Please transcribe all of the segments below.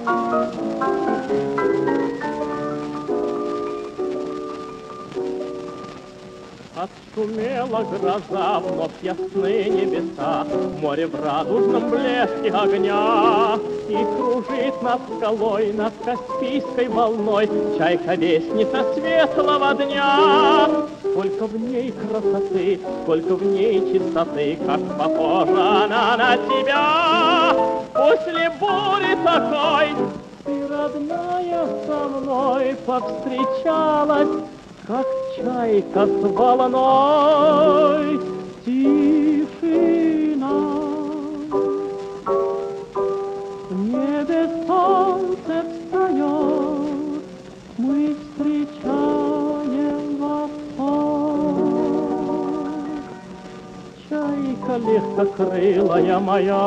Отшумела гроза, вновь ясны небеса, море в радужном блеске огня. И кружит над скалой, над Каспийской волной чайка-вестница светлого дня. Сколько в ней красоты, сколько в ней чистоты, как похожа она на тебя. После бури такой ты, родная, со мной повстречалась, как чайка с волной. Тишина, в небе солнце встает, мы встречаем восход. Чайка легкокрылая моя,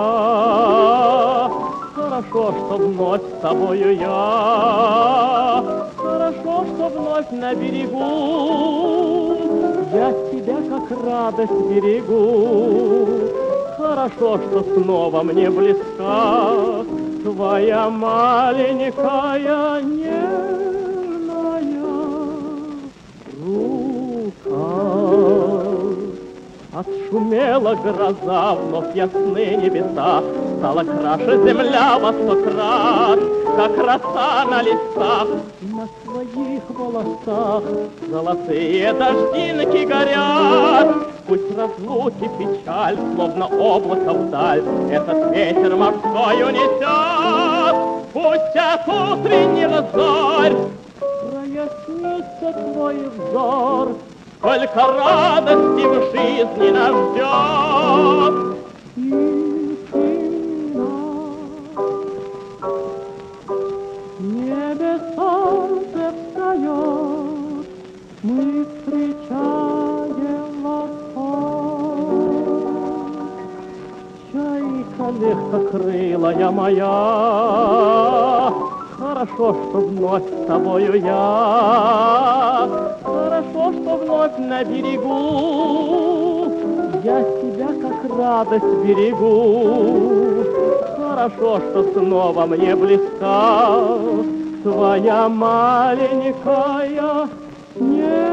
хорошо, что вновь с тобою я. Хорошо, что вновь на берегу, я тебя как радость берегу. Хорошо, что снова мне близка твоя маленькая нежная рука. Отшумела гроза, вновь ясны небеса, стала краше земля во 100 крат, как роса на листах. На твоих волосах золотые дождинки горят. Пусть разлуки печаль, словно облако вдаль, этот ветер морской унесет. Пусть от утренних зорь прояснится твой взор, сколько радости в жизни нас ждет. В небе солнце встает, мы встречаем восход. Чайка легкокрылая моя, хорошо, что вновь с тобою я. Хорошо, что вновь на берегу, я тебя как радость берегу. Хорошо, что снова мне близка твоя маленькая нежная